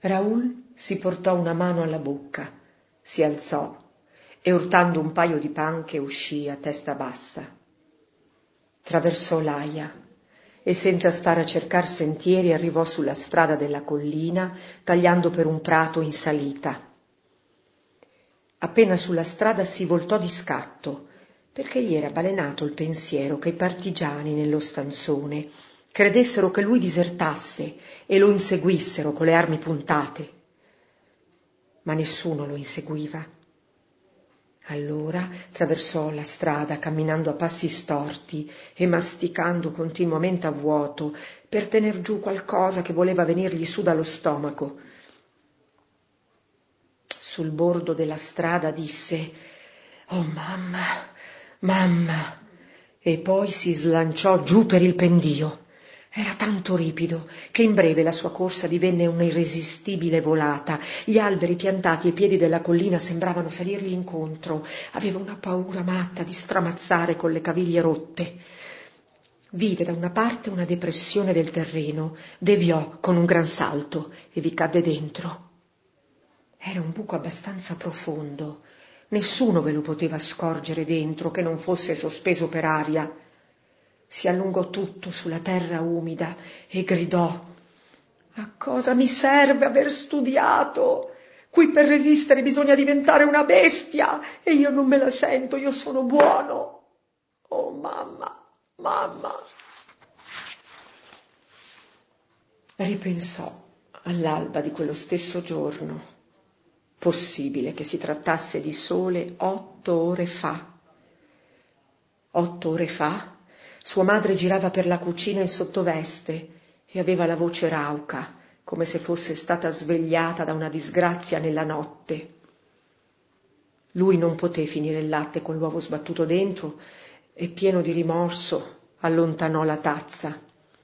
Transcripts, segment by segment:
Raoul si portò una mano alla bocca, si alzò e urtando un paio di panche uscì a testa bassa. Traversò l'Aia e senza stare a cercar sentieri arrivò sulla strada della collina, tagliando per un prato in salita. Appena sulla strada si voltò di scatto, perché gli era balenato il pensiero che i partigiani nello stanzone credessero che lui disertasse e lo inseguissero con le armi puntate. Ma nessuno lo inseguiva. Allora attraversò la strada camminando a passi storti e masticando continuamente a vuoto per tener giù qualcosa che voleva venirgli su dallo stomaco. Sul bordo della strada disse «Oh mamma, mamma!» e poi si slanciò giù per il pendio. Era tanto ripido che in breve la sua corsa divenne un'irresistibile volata. Gli alberi piantati ai piedi della collina sembravano salirgli incontro. Aveva una paura matta di stramazzare con le caviglie rotte. Vide da una parte una depressione del terreno, deviò con un gran salto e vi cadde dentro. Era un buco abbastanza profondo. Nessuno ve lo poteva scorgere dentro che non fosse sospeso per aria. Si allungò tutto sulla terra umida e gridò: «A cosa mi serve aver studiato? Qui per resistere bisogna diventare una bestia e io non me la sento, io sono buono. Oh mamma, mamma!» Ripensò all'alba di quello stesso giorno. Possibile che si trattasse di sole 8 ore fa. 8 ore fa sua madre girava per la cucina in sottoveste e aveva la voce rauca, come se fosse stata svegliata da una disgrazia nella notte. Lui non poté finire il latte con l'uovo sbattuto dentro e, pieno di rimorso, allontanò la tazza.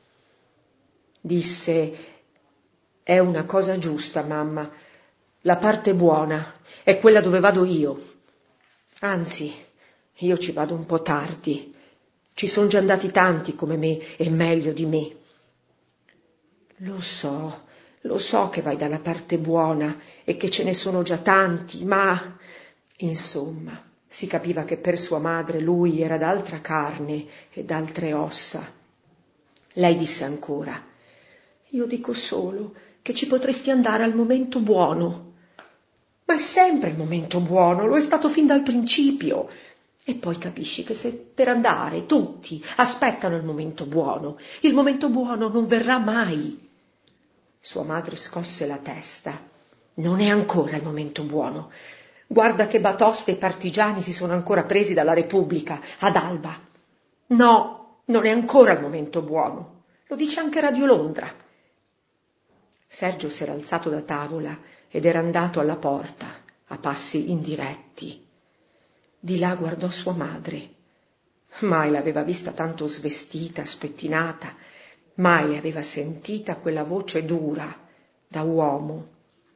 Disse: «È una cosa giusta, mamma. La parte buona è quella dove vado io. Anzi, io ci vado un po' tardi. Ci sono già andati tanti come me e meglio di me». Lo so che vai dalla parte buona e che ce ne sono già tanti, ma insomma si capiva che per sua madre lui era d'altra carne e d'altre ossa. Lei disse ancora: «Io dico solo che ci potresti andare al momento buono». «Ma è sempre il momento buono, lo è stato fin dal principio». E poi capisci che se per andare tutti aspettano il momento buono non verrà mai. Sua madre scosse la testa. «Non è ancora il momento buono. Guarda che batoste i partigiani si sono ancora presi dalla Repubblica ad Alba. No, non è ancora il momento buono. Lo dice anche Radio Londra». Sergio s'era alzato da tavola ed era andato alla porta a passi indiretti. Di là guardò sua madre. Mai l'aveva vista tanto svestita, spettinata, mai aveva sentita quella voce dura da uomo.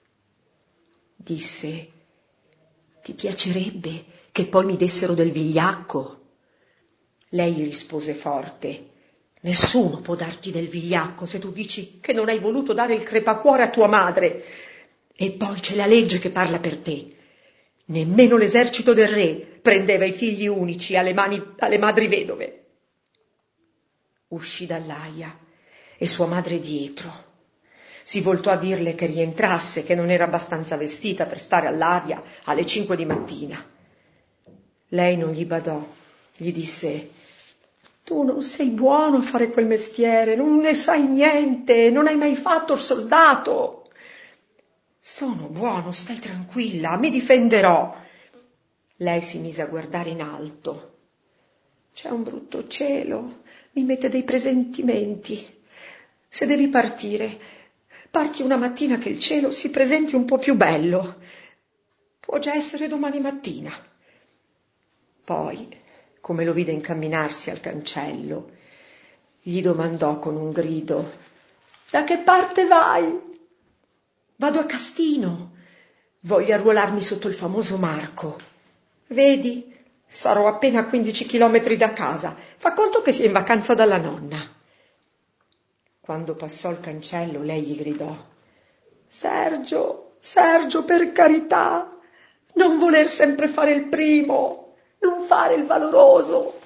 Disse: «Ti piacerebbe che poi mi dessero del vigliacco?» Lei gli rispose forte: «Nessuno può darti del vigliacco se tu dici che non hai voluto dare il crepacuore a tua madre. E poi c'è la legge che parla per te. Nemmeno l'esercito del re prendeva i figli unici alle madri vedove». Uscì dall'Aia e sua madre dietro. Si voltò a dirle che rientrasse, che non era abbastanza vestita per stare all'aria alle 5 di mattina. Lei non gli badò, gli disse: «Tu non sei buono a fare quel mestiere, non ne sai niente, non hai mai fatto il soldato». «Sono buono, stai tranquilla, mi difenderò». Lei si mise a guardare in alto. «C'è un brutto cielo, mi mette dei presentimenti. Se devi partire, parti una mattina che il cielo si presenti un po' più bello. Può già essere domani mattina». Poi, come lo vide incamminarsi al cancello, gli domandò con un grido: «Da che parte vai?» «Vado a Castino. Voglio arruolarmi sotto il famoso Marco. Vedi, sarò appena a 15 chilometri da casa. Fa conto che sia in vacanza dalla nonna». Quando passò il cancello, lei gli gridò: Sergio, Sergio, per carità, non voler sempre fare il primo, non fare il valoroso.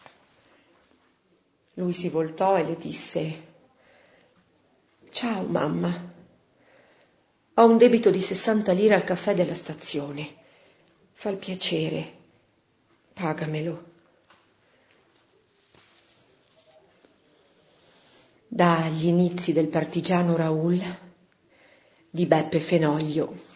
Lui si voltò e le disse: ciao mamma, ho un debito di 60 lire al caffè della stazione. Fa il piacere, pagamelo. Dagli inizi del partigiano Raoul di Beppe Fenoglio.